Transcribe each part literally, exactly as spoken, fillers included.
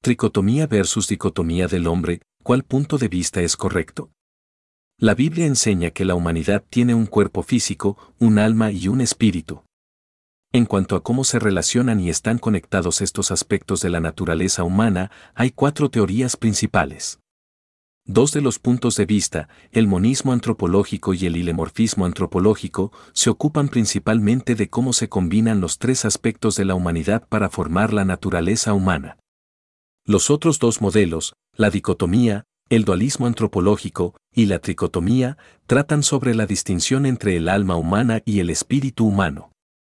Tricotomía versus dicotomía del hombre, ¿cuál punto de vista es correcto? La Biblia enseña que la humanidad tiene un cuerpo físico, un alma y un espíritu. En cuanto a cómo se relacionan y están conectados estos aspectos de la naturaleza humana, hay cuatro teorías principales. Dos de los puntos de vista, el monismo antropológico y el hilemorfismo antropológico, se ocupan principalmente de cómo se combinan los tres aspectos de la humanidad para formar la naturaleza humana. Los otros dos modelos, la dicotomía, el dualismo antropológico, y la tricotomía, tratan sobre la distinción entre el alma humana y el espíritu humano.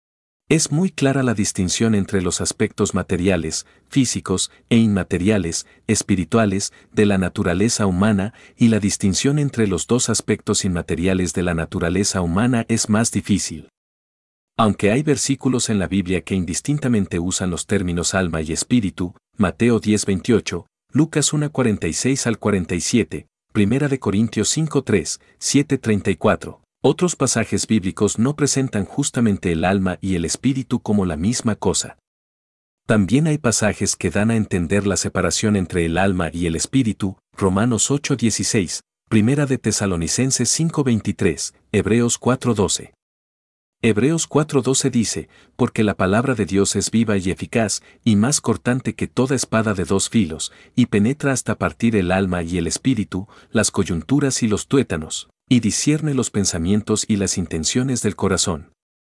Es muy clara la distinción entre los aspectos materiales, físicos e inmateriales, espirituales, de la naturaleza humana, y la distinción entre los dos aspectos inmateriales de la naturaleza humana es más difícil. Aunque hay versículos en la Biblia que indistintamente usan los términos alma y espíritu, Mateo diez veintiocho, Lucas uno cuarenta y seis al cuarenta y siete, Primera de Corintios cinco tres, siete treinta y cuatro. Otros pasajes bíblicos no presentan justamente el alma y el espíritu como la misma cosa. También hay pasajes que dan a entender la separación entre el alma y el espíritu, Romanos ocho dieciséis, Primera de Tesalonicenses cinco veintitrés, Hebreos cuatro doce. Hebreos cuatro doce dice, porque la palabra de Dios es viva y eficaz, y más cortante que toda espada de dos filos, y penetra hasta partir el alma y el espíritu, las coyunturas y los tuétanos, y discierne los pensamientos y las intenciones del corazón.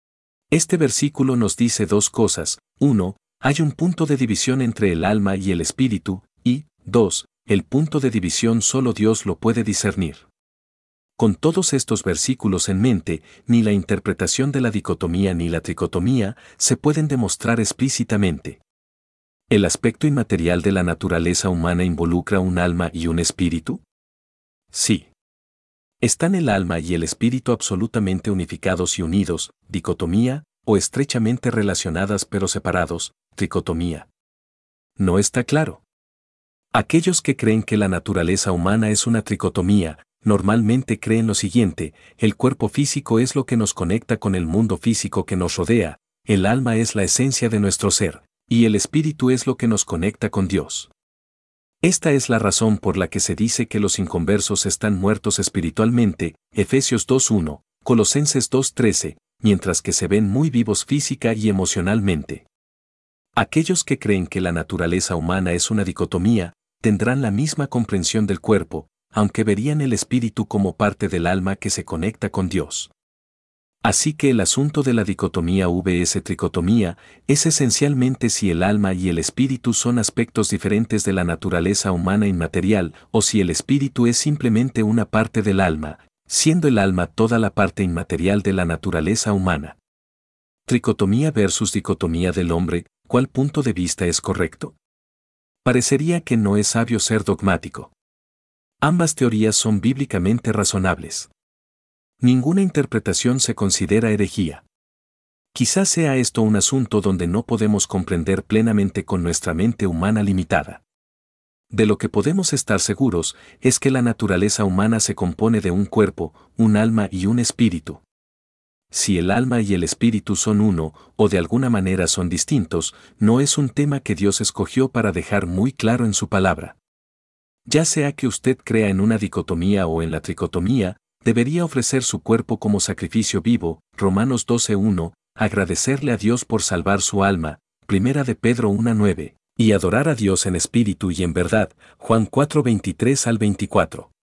Este versículo nos dice dos cosas: uno, hay un punto de división entre el alma y el espíritu, y, dos, el punto de división solo Dios lo puede discernir. Con todos estos versículos en mente, ni la interpretación de la dicotomía ni la tricotomía se pueden demostrar explícitamente. ¿El aspecto inmaterial de la naturaleza humana involucra un alma y un espíritu? Sí. ¿Están el alma y el espíritu absolutamente unificados y unidos, dicotomía, o estrechamente relacionadas pero separados, tricotomía? No está claro. Aquellos que creen que la naturaleza humana es una tricotomía, normalmente creen lo siguiente: el cuerpo físico es lo que nos conecta con el mundo físico que nos rodea, el alma es la esencia de nuestro ser, y el espíritu es lo que nos conecta con Dios. Esta es la razón por la que se dice que los inconversos están muertos espiritualmente, Efesios dos uno, Colosenses dos trece, mientras que se ven muy vivos física y emocionalmente. Aquellos que creen que la naturaleza humana es una dicotomía, tendrán la misma comprensión del cuerpo, aunque verían el espíritu como parte del alma que se conecta con Dios. Así que el asunto de la dicotomía vs tricotomía es esencialmente si el alma y el espíritu son aspectos diferentes de la naturaleza humana inmaterial, o si el espíritu es simplemente una parte del alma, siendo el alma toda la parte inmaterial de la naturaleza humana. Tricotomía versus dicotomía del hombre, ¿cuál punto de vista es correcto? Parecería que no es sabio ser dogmático. Ambas teorías son bíblicamente razonables. Ninguna interpretación se considera herejía. Quizás sea esto un asunto donde no podemos comprender plenamente con nuestra mente humana limitada. De lo que podemos estar seguros es que la naturaleza humana se compone de un cuerpo, un alma y un espíritu. Si el alma y el espíritu son uno, o de alguna manera son distintos, no es un tema que Dios escogió para dejar muy claro en su palabra. Ya sea que usted crea en una dicotomía o en la tricotomía, debería ofrecer su cuerpo como sacrificio vivo, Romanos doce uno, agradecerle a Dios por salvar su alma, Primera de Pedro uno nueve, y adorar a Dios en espíritu y en verdad, Juan cuatro veintitrés al veinticuatro.